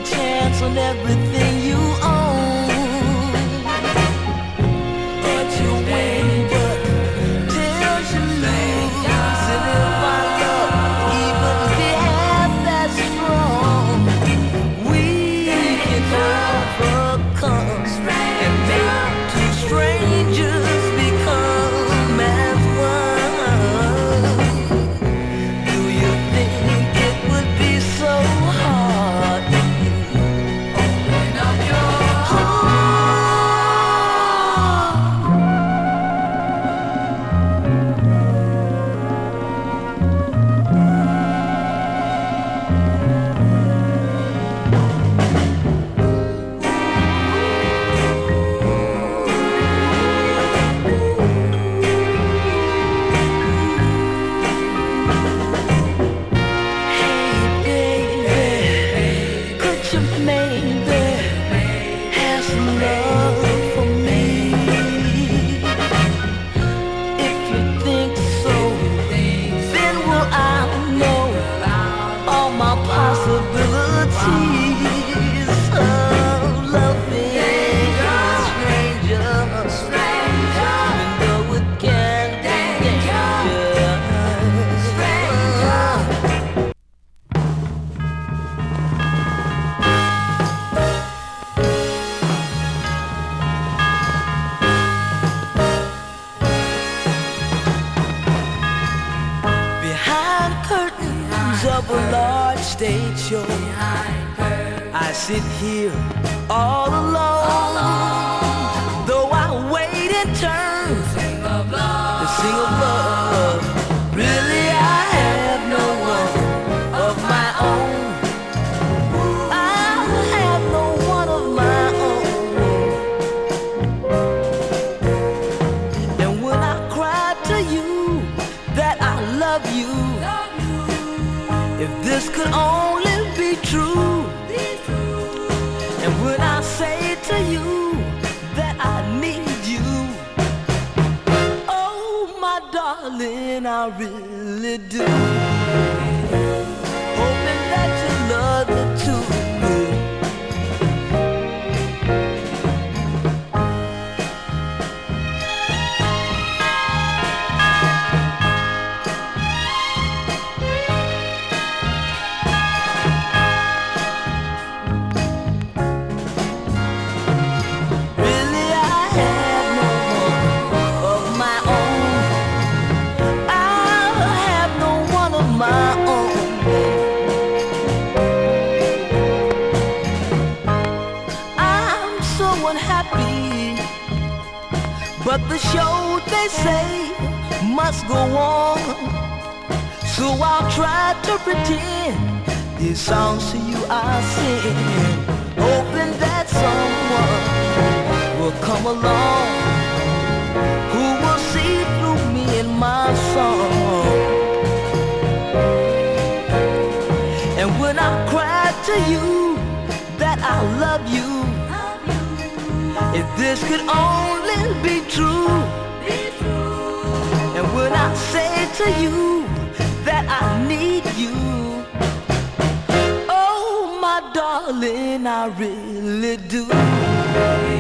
chance on everything you own. And you win, but till you lose. And if my love even be half that strong, we can overcome and make two strangers become as one. Do you think it would be so hard if you open up your of a large stage show. I sit here all alone, though I wait in turn to sing of love. Really, I have no one of my own. I have no one of my own. And when I cry to you that I love you, if this could only be true, and when I say to you that I need you, oh my darling, I really do. Hoping that you love me too. But the show, they say, must go on. So I'll try to pretend these songs to you I sing, hoping that someone will come along who will see through me and my song. And when I cry to you that I love you, if this could only be true, and when I say to you that I need you, oh my darling, I really do.